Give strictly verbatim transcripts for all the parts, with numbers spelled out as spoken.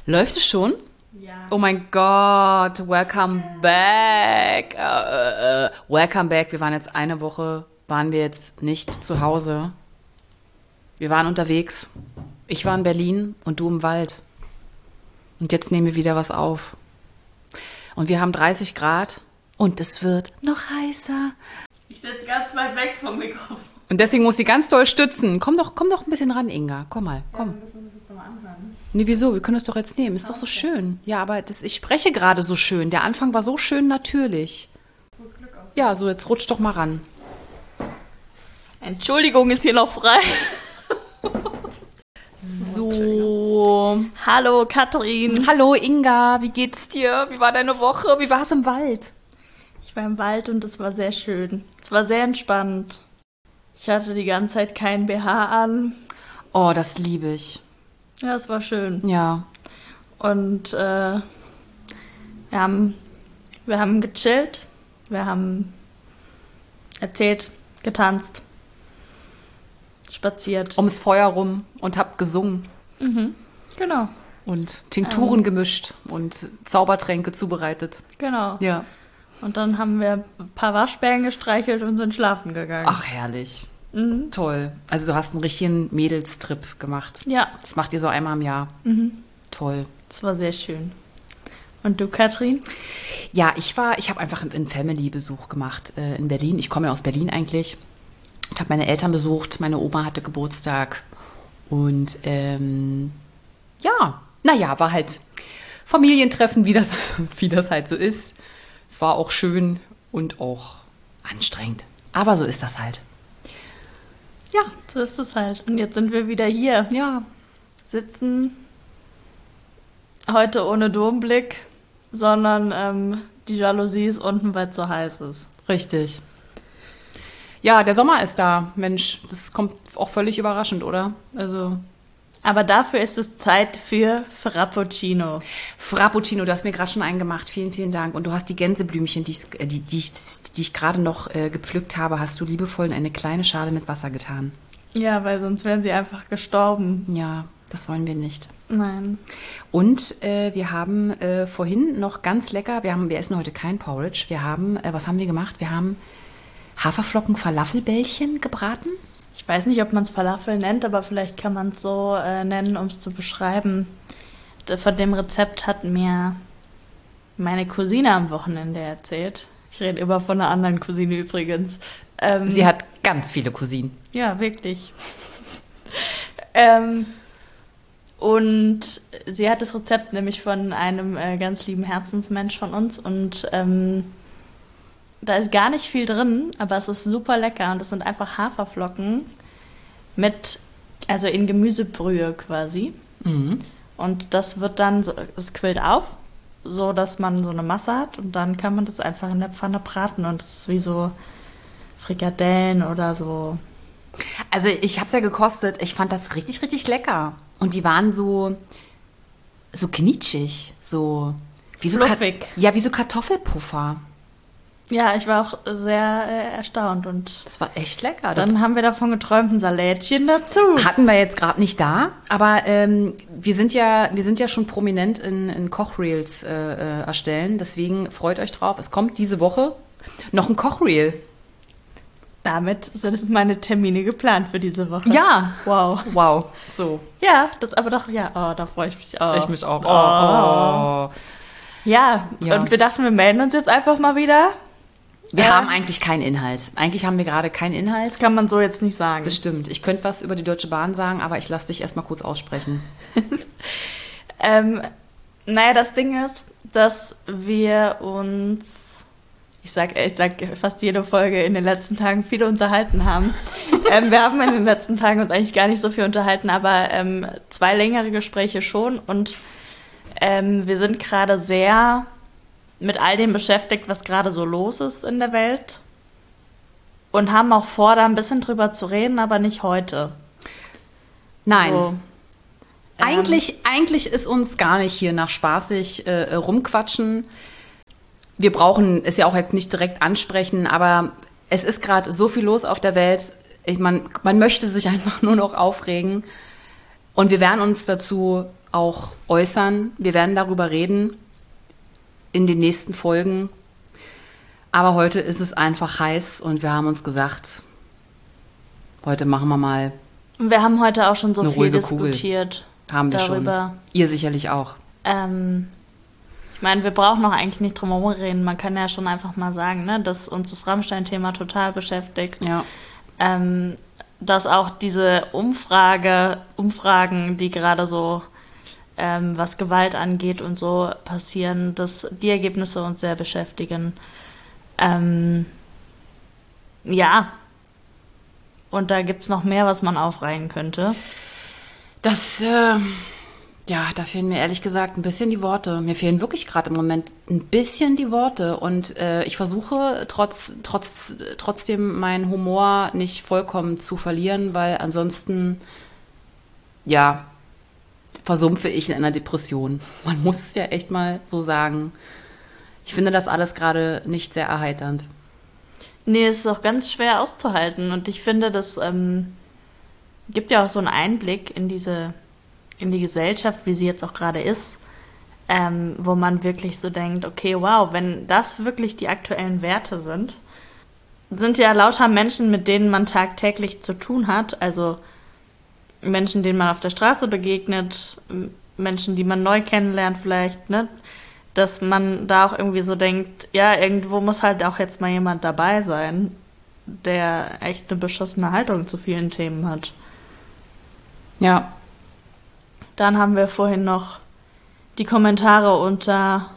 Läuft es schon? Ja. Oh mein Gott, welcome back. Uh, uh, welcome back. Wir waren jetzt eine Woche, waren wir jetzt nicht zu Hause. Wir waren unterwegs. Ich war in Berlin und du im Wald. Und jetzt nehmen wir wieder was auf. Und wir haben dreißig Grad und es wird noch heißer. Ich sitze ganz weit weg vom Mikrofon. Und deswegen muss sie ganz doll stützen. Komm doch, komm doch ein bisschen ran, Inga. Komm mal, komm. Ja, wir müssen das jetzt mal anhören. Nee, wieso? Wir können es doch jetzt nehmen. Ist doch so schön. Ja, aber das, ich spreche gerade so schön. Der Anfang war so schön natürlich. Glück auf. Ja, so jetzt rutsch doch mal ran. Entschuldigung, ist hier noch frei. So. Hallo Katrin. Hallo Inga, wie geht's dir? Wie war deine Woche? Wie war es im Wald? Ich war im Wald und es war sehr schön. Es war sehr entspannt. Ich hatte die ganze Zeit keinen B H an. Oh, das liebe ich. Ja, es war schön. Ja. Und äh, wir haben, wir haben gechillt, wir haben erzählt, getanzt, spaziert. Ums Feuer rum und hab gesungen. Mhm. Genau, Und Tinkturen Ähm. gemischt und Zaubertränke zubereitet. genau. Ja. Und dann haben wir ein paar Waschbären gestreichelt und sind schlafen gegangen. Ach, herrlich. Mhm. Toll. Also du hast einen richtigen Mädelstrip gemacht. Ja, Das macht ihr so einmal im Jahr. mhm. Toll. Es war sehr schön. Und du, Katrin? Ja, ich war, ich habe einfach einen Family-Besuch gemacht äh, in Berlin. Ich komme ja aus Berlin eigentlich. Ich habe meine Eltern besucht. Meine Oma hatte Geburtstag. Und ähm, ja, naja, war halt Familientreffen, wie das, wie das halt so ist. Es war auch schön und auch anstrengend. Aber so ist das halt. Ja, so ist es halt. Und jetzt sind wir wieder hier. Ja. Sitzen heute ohne Domblick, sondern ähm, die Jalousie ist unten, weil es so heiß ist. Richtig. Ja, der Sommer ist da. Mensch, das kommt auch völlig überraschend, oder? Also Aber dafür ist es Zeit für Frappuccino. Frappuccino, du hast mir gerade schon einen gemacht. Vielen, vielen Dank. Und du hast die Gänseblümchen, die ich, die, die ich, die ich gerade noch äh, gepflückt habe, hast du liebevoll in eine kleine Schale mit Wasser getan. Ja, weil sonst wären sie einfach gestorben. Ja, das wollen wir nicht. Nein. Und äh, wir haben äh, vorhin noch ganz lecker, wir, haben, wir essen heute kein Porridge, wir haben, äh, was haben wir gemacht? Wir haben Haferflocken-Falafelbällchen gebraten. Ich weiß nicht, ob man es Falafel nennt, aber vielleicht kann man es so äh, nennen, um es zu beschreiben. D- Von dem Rezept hat mir meine Cousine am Wochenende erzählt. Ich rede immer von einer anderen Cousine übrigens. Ähm, Sie hat ganz viele Cousinen. Ja, wirklich. ähm, und sie hat das Rezept nämlich von einem äh, ganz lieben Herzensmensch von uns und ähm, da ist gar nicht viel drin, aber es ist super lecker und es sind einfach Haferflocken mit, also in Gemüsebrühe quasi. Mhm. Und das wird dann, so, es quillt auf, so dass man so eine Masse hat und dann kann man das einfach in der Pfanne braten und es ist wie so Frikadellen oder so. Also ich habe es ja gekostet, ich fand das richtig, richtig lecker. Und die waren so, so knitschig, so wie so, Fluffig. Ka- ja, wie so Kartoffelpuffer. Ja, ich war auch sehr äh, erstaunt und Das war echt lecker. dann haben wir davon geträumt, ein Salätchen dazu. Hatten wir jetzt gerade nicht da, aber ähm, wir sind ja, wir sind ja schon prominent in, in Kochreels äh, äh, erstellen. Deswegen freut euch drauf. Es kommt diese Woche noch ein Kochreel. Damit sind meine Termine geplant für diese Woche. Ja. Wow. Wow. So. Ja, das aber doch, ja, oh, da freue ich mich auch. Ich mich auch. Oh. Oh. Ja, Ja. und wir dachten, wir melden uns jetzt einfach mal wieder. Wir Äh. haben eigentlich keinen Inhalt. Eigentlich haben wir gerade keinen Inhalt. Das kann man so jetzt nicht sagen. Das stimmt. Ich könnte was über die Deutsche Bahn sagen, aber ich lasse dich erstmal kurz aussprechen. Ähm, naja, das Ding ist, dass wir uns, ich sag, ich sag fast jede Folge in den letzten Tagen viel unterhalten haben. ähm, wir haben in den letzten Tagen uns eigentlich gar nicht so viel unterhalten, aber ähm, zwei längere Gespräche schon und ähm, wir sind gerade sehr mit all dem beschäftigt, was gerade so los ist in der Welt und haben auch vor, da ein bisschen drüber zu reden, aber nicht heute. Nein. So. Eigentlich, eigentlich ist uns gar nicht hier nach spaßig äh, rumquatschen. Wir brauchen es ja auch jetzt nicht direkt ansprechen, aber es ist gerade so viel los auf der Welt. Ich, man, man möchte sich einfach nur noch aufregen. Und wir werden uns dazu auch äußern. Wir werden darüber reden in den nächsten Folgen. Aber heute ist es einfach heiß und wir haben uns gesagt, heute machen wir mal Wir haben heute auch schon so eine viel ruhige diskutiert Kugel. Haben wir darüber. schon. Ihr sicherlich auch. Ähm, ich meine, wir brauchen noch eigentlich nicht drum herum reden. Man kann ja schon einfach mal sagen, ne, dass uns das Rammstein-Thema total beschäftigt. Ja. Ähm, dass auch diese Umfrage, Umfragen, die gerade so, ähm, was Gewalt angeht und so passieren, dass die Ergebnisse uns sehr beschäftigen. Ähm, ja. Und da gibt es noch mehr, was man aufreihen könnte. Das, äh, ja, da fehlen mir ehrlich gesagt ein bisschen die Worte. Mir fehlen wirklich gerade im Moment ein bisschen die Worte. Und äh, ich versuche trotz, trotz, trotzdem meinen Humor nicht vollkommen zu verlieren, weil ansonsten, ja, versumpfe ich in einer Depression. Man muss es ja echt mal so sagen. Ich finde das alles gerade nicht sehr erheiternd. Nee, es ist auch ganz schwer auszuhalten. Und ich finde, das ähm, gibt ja auch so einen Einblick in diese, in die Gesellschaft, wie sie jetzt auch gerade ist, ähm, wo man wirklich so denkt, okay, wow, wenn das wirklich die aktuellen Werte sind, sind ja lauter Menschen, mit denen man tagtäglich zu tun hat, also Menschen, denen man auf der Straße begegnet, Menschen, die man neu kennenlernt vielleicht, ne? Dass man da auch irgendwie so denkt, ja, irgendwo muss halt auch jetzt mal jemand dabei sein, der echt eine beschissene Haltung zu vielen Themen hat. Ja. Dann haben wir vorhin noch die Kommentare unter,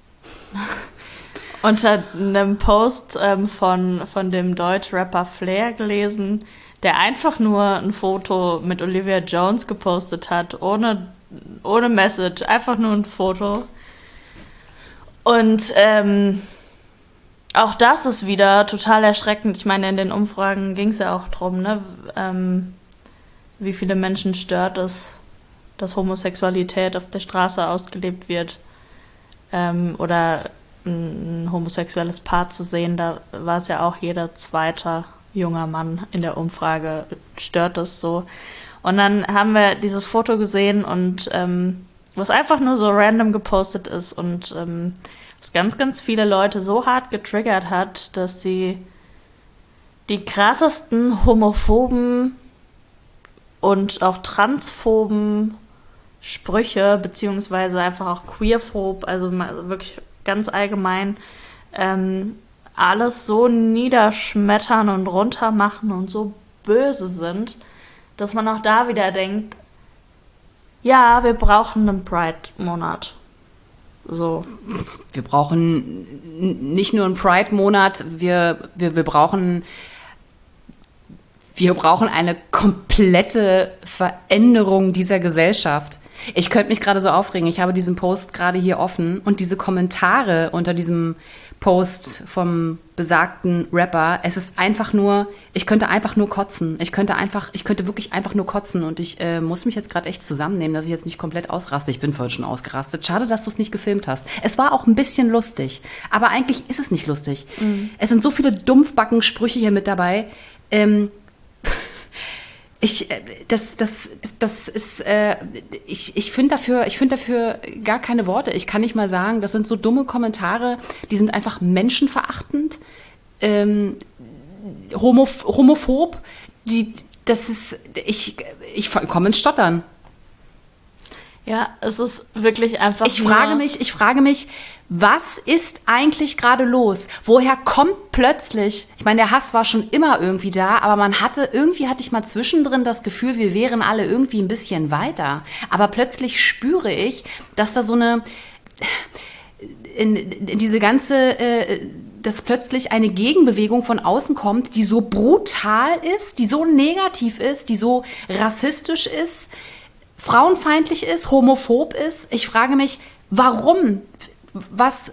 unter einem Post ähm, von, von dem Deutsch-Rapper Flair gelesen, der einfach nur ein Foto mit Olivia Jones gepostet hat, ohne, ohne Message, einfach nur ein Foto. Und ähm, auch das ist wieder total erschreckend. Ich meine, in den Umfragen ging es ja auch drum, ne? Ähm, wie viele Menschen stört es, dass Homosexualität auf der Straße ausgelebt wird. Ähm, oder ein homosexuelles Paar zu sehen, da war es ja auch jeder zweite junger Mann in der Umfrage, stört es so. Und dann haben wir dieses Foto gesehen und ähm, was einfach nur so random gepostet ist und ähm, was ganz, ganz viele Leute so hart getriggert hat, dass sie die krassesten homophoben und auch transphoben Sprüche, beziehungsweise einfach auch queerphob, also wirklich ganz allgemein, ähm, alles so niederschmettern und runtermachen und so böse sind, dass man auch da wieder denkt, ja, wir brauchen einen Pride-Monat. So. Wir brauchen nicht nur einen Pride-Monat, wir, wir, wir brauchen wir brauchen eine komplette Veränderung dieser Gesellschaft. Ich könnte mich gerade so aufregen. Ich habe diesen Post gerade hier offen und diese Kommentare unter diesem Post vom besagten Rapper. Es ist einfach nur, ich könnte einfach nur kotzen. Ich könnte einfach, ich könnte wirklich einfach nur kotzen und ich äh, muss mich jetzt gerade echt zusammennehmen, dass ich jetzt nicht komplett ausraste. Ich bin vorhin schon ausgerastet. Schade, dass du es nicht gefilmt hast. Es war auch ein bisschen lustig, aber eigentlich ist es nicht lustig. Mhm. Es sind so viele Dumpfbacken-Sprüche hier mit dabei. Ähm, Ich, das, das, das ist, äh, ich, ich finde dafür, ich finde dafür gar keine Worte. Ich kann nicht mal sagen, das sind so dumme Kommentare, die sind einfach menschenverachtend, ähm, homoph- homophob, die, das ist, ich, ich komme ins Stottern. Ja, es ist wirklich einfach. Ich frage mich, ich frage mich, was ist eigentlich gerade los? Woher kommt plötzlich, ich meine, der Hass war schon immer irgendwie da, aber man hatte, irgendwie hatte ich mal zwischendrin das Gefühl, wir wären alle irgendwie ein bisschen weiter. Aber plötzlich spüre ich, dass da so eine, in, in diese ganze, äh, dass plötzlich eine Gegenbewegung von außen kommt, die so brutal ist, die so negativ ist, die so rassistisch ist, frauenfeindlich ist, homophob ist. Ich frage mich, warum? Was,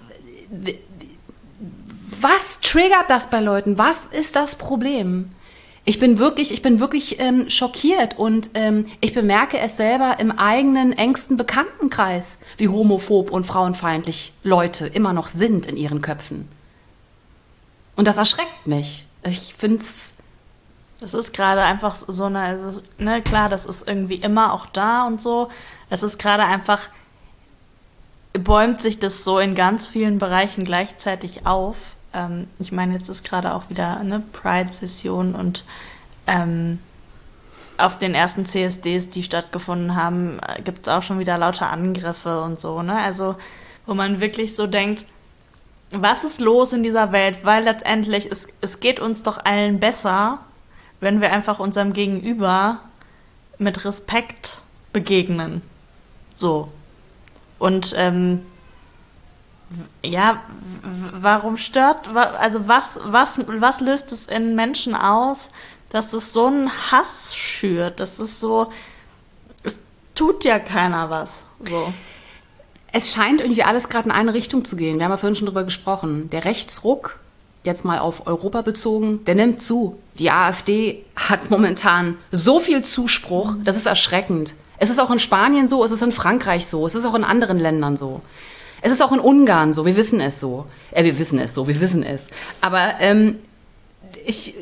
was triggert das bei Leuten? Was ist das Problem? Ich bin wirklich, ich bin wirklich ähm, schockiert und ähm, ich bemerke es selber im eigenen engsten Bekanntenkreis, wie homophob und frauenfeindlich Leute immer noch sind in ihren Köpfen. Und das erschreckt mich. Ich finde es... Das ist gerade einfach so eine, also, ne, klar, das ist irgendwie immer auch da und so. es ist gerade einfach, bäumt sich das so in ganz vielen Bereichen gleichzeitig auf. Ähm, ich meine, jetzt ist gerade auch wieder eine Pride-Session und ähm, auf den ersten C S Ds, die stattgefunden haben, gibt es auch schon wieder lauter Angriffe und so, ne? Also, wo man wirklich so denkt, was ist los in dieser Welt? Weil letztendlich, es, es geht uns doch allen besser, wenn wir einfach unserem Gegenüber mit Respekt begegnen. So. Und, ähm, ja, w- warum stört, wa- also was, was, was löst es in Menschen aus, dass es so einen Hass schürt? Das ist so, es tut ja keiner was. So. Es scheint irgendwie alles gerade in eine Richtung zu gehen. Wir haben ja vorhin schon drüber gesprochen. Der Rechtsruck, jetzt mal auf Europa bezogen, der nimmt zu. Die AfD hat momentan so viel Zuspruch, das ist erschreckend. Es ist auch in Spanien so, es ist in Frankreich so, es ist auch in anderen Ländern so. Es ist auch in Ungarn so, wir wissen es so. Äh, wir wissen es so, wir wissen es. Aber ähm, ich,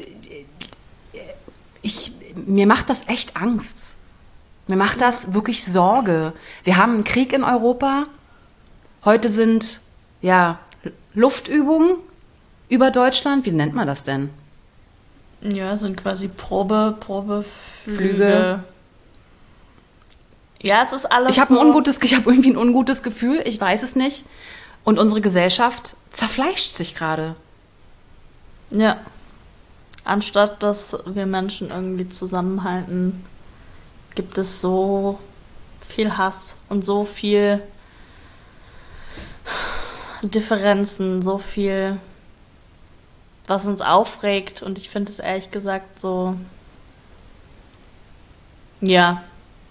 ich, mir macht das echt Angst. Mir macht das wirklich Sorge. Wir haben einen Krieg in Europa. Heute sind, ja, Luftübungen über Deutschland. Wie nennt man das denn? Ja, sind quasi Probe, Probeflüge. Flüge. Ja, es ist alles Ich habe ein so. ungutes, ich habe irgendwie ein ungutes Gefühl. Ich weiß es nicht. Und unsere Gesellschaft zerfleischt sich gerade. Ja. Anstatt dass wir Menschen irgendwie zusammenhalten, gibt es so viel Hass und so viel Differenzen, so viel, was uns aufregt. Und ich finde es ehrlich gesagt so, ja.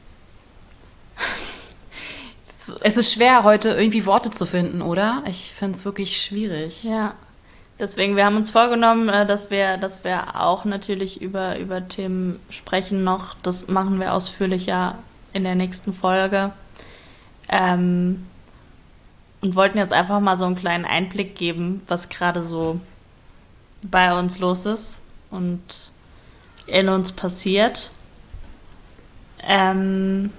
Es ist schwer, heute irgendwie Worte zu finden, oder? Ich finde es wirklich schwierig. Ja. Deswegen, wir haben uns vorgenommen, äh, dass wir, dass wir auch natürlich über, über Themen sprechen noch. Das machen wir ausführlicher in der nächsten Folge. Ähm, und wollten jetzt einfach mal so einen kleinen Einblick geben, was gerade so bei uns los ist und in uns passiert. Ähm,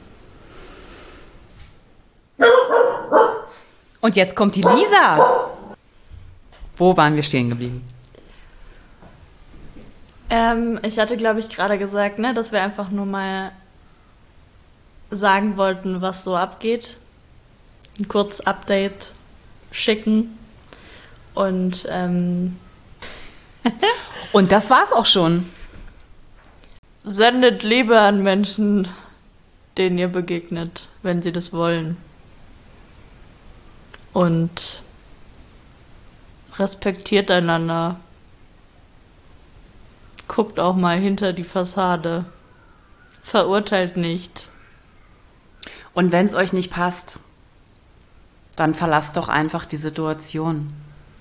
Und jetzt kommt die Lisa. Wo waren wir stehen geblieben? ähm, ich hatte, glaube ich, gerade gesagt, ne, dass wir einfach nur mal sagen wollten, was so abgeht. Ein kurzes Update schicken. Und ähm, Und das war's auch schon. sendet Liebe an Menschen, denen ihr begegnet, wenn sie das wollen. Und respektiert einander. Guckt auch mal hinter die Fassade. Verurteilt nicht. Und wenn es euch nicht passt, dann verlasst doch einfach die Situation.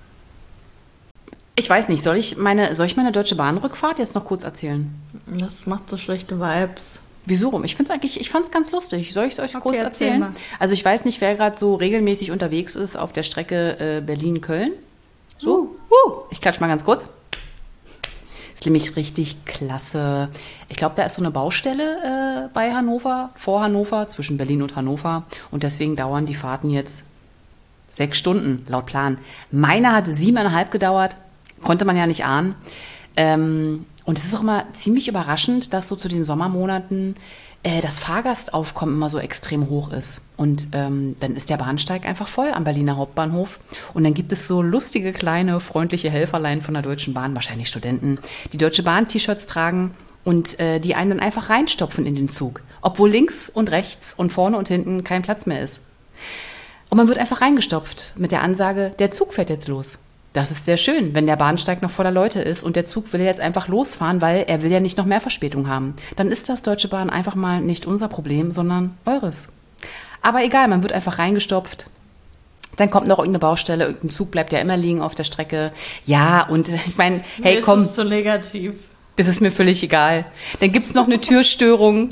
Ich weiß nicht, soll ich meine, soll ich meine Deutsche Bahn-Rückfahrt jetzt noch kurz erzählen? Das macht so schlechte Vibes. Wieso rum? Ich finde es eigentlich, ich fand es ganz lustig. Soll ich es euch Okay, kurz erzähl erzählen? mal. Also ich weiß nicht, wer gerade so regelmäßig unterwegs ist auf der Strecke äh, Berlin-Köln. So, uh. ich klatsch mal ganz kurz. Ist nämlich richtig klasse. Ich glaube, da ist so eine Baustelle äh, bei Hannover, vor Hannover, zwischen Berlin und Hannover. Und deswegen dauern die Fahrten jetzt sechs Stunden, laut Plan. Meine hat siebeneinhalb gedauert, konnte man ja nicht ahnen. Ähm, und es ist auch immer ziemlich überraschend, dass so zu den Sommermonaten äh, das Fahrgastaufkommen immer so extrem hoch ist. Und ähm, dann ist der Bahnsteig einfach voll am Berliner Hauptbahnhof. Und dann gibt es so lustige, kleine, freundliche Helferlein von der Deutschen Bahn, wahrscheinlich Studenten, die Deutsche Bahn-T-Shirts tragen und äh, die einen dann einfach reinstopfen in den Zug. Obwohl links und rechts und vorne und hinten kein Platz mehr ist. Und man wird einfach reingestopft mit der Ansage, der Zug fährt jetzt los. Das ist sehr schön, wenn der Bahnsteig noch voller Leute ist und der Zug will jetzt einfach losfahren, weil er will ja nicht noch mehr Verspätung haben. Dann ist das Deutsche Bahn einfach mal nicht unser Problem, sondern eures. Aber egal, man wird einfach reingestopft. Dann kommt noch irgendeine Baustelle, irgendein Zug bleibt ja immer liegen auf der Strecke. Ja, und ich meine, hey, Mir komm, ist es zu negativ. das ist mir völlig egal. Dann gibt's noch eine Türstörung.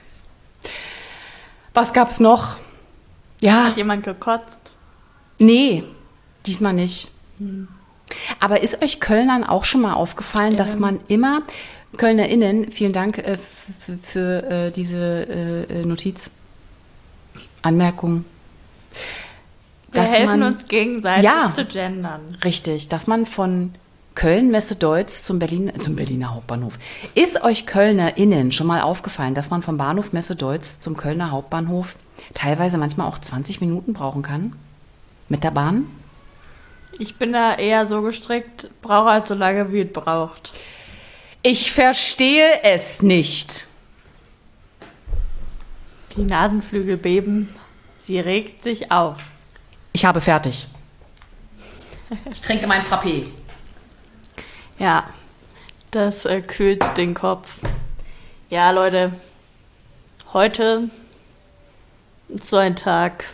Was gab's noch? Ja. Hat jemand gekotzt? Nee, diesmal nicht. Aber ist euch Kölnern auch schon mal aufgefallen, Ja. dass man immer, KölnerInnen, vielen Dank äh, f- für äh, diese äh, Notiz. Anmerkung. Wir dass helfen man, uns gegenseitig Ja. zu gendern. Richtig, dass man von Köln Messe-Deutz zum, Berlin, zum Berliner Hauptbahnhof. Ist euch KölnerInnen schon mal aufgefallen, dass man vom Bahnhof Messe-Deutz zum Kölner Hauptbahnhof teilweise manchmal auch zwanzig Minuten brauchen kann? Mit der Bahn? Ich bin da eher so gestrickt, brauche halt so lange, wie es braucht. Ich verstehe es nicht. Die Nasenflügel beben, sie regt sich auf. Ich habe fertig. Ich trinke mein Frappé. Ja, das äh, kühlt den Kopf. Ja, Leute, heute ist so ein Tag.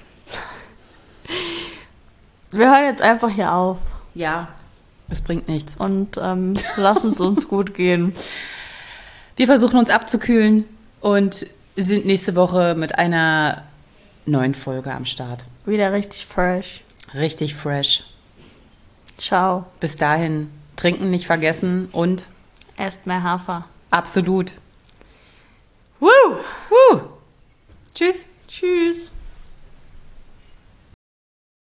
Wir hören jetzt einfach hier auf Ja, das bringt nichts. und ähm, lassen es uns gut gehen. Wir versuchen uns abzukühlen und sind nächste Woche mit einer neuen Folge am Start. Wieder richtig fresh. Richtig fresh. Ciao. Bis dahin, trinken nicht vergessen und Esst mehr Hafer. absolut. Woo! Woo. Tschüss. Tschüss.